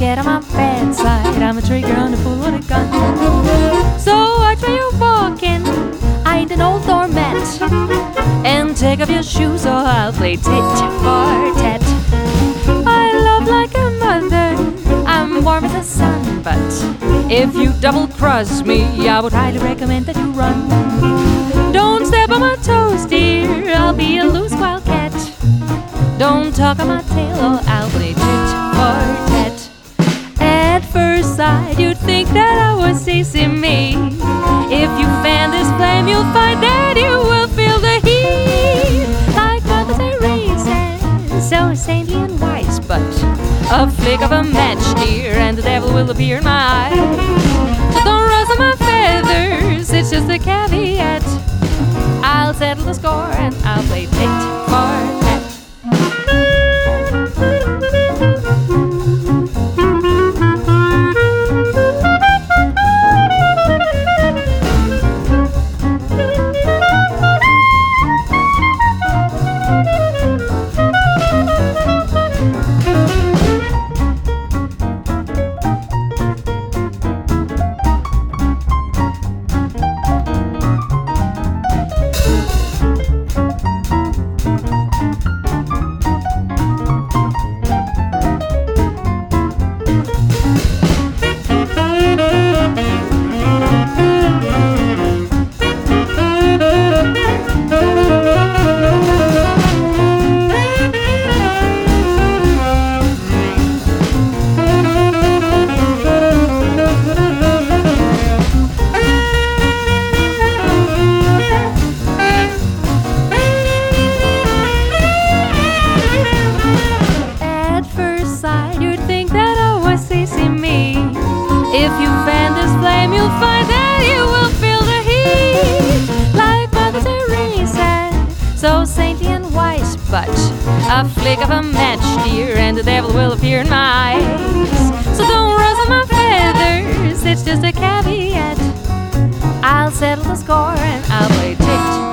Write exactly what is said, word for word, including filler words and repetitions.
get on my bad side. I'm a trigger on the fool with a gun. So watch where you're walking. I ain't an old doormat. And take off your shoes or I'll play tit for tat. I love like a mother, I'm warm as the sun. But if you double cross me, I would highly recommend that you run. Don't step on my toes, dear, I'll be a loose wildcat. Don't talk on my tail or I'll play tit for tat. At first sight, you'd think that I was chasing me. If you fan this flame, you'll find that you will feel the heat. Like Mother Teresa, so saintly and wise. But a flick of a match, dear, and the devil will appear in my eyes. So don't rustle my feathers, it's just a caveat. I'll settle the score and I'll play tit for tat. If you fan this flame, you'll find that you will feel the heat. Like Mother Teresa, so saintly and wise. But a flick of a match, dear, and the devil will appear in my eyes. So don't rustle my feathers, it's just a caveat. I'll settle the score and I'll play tit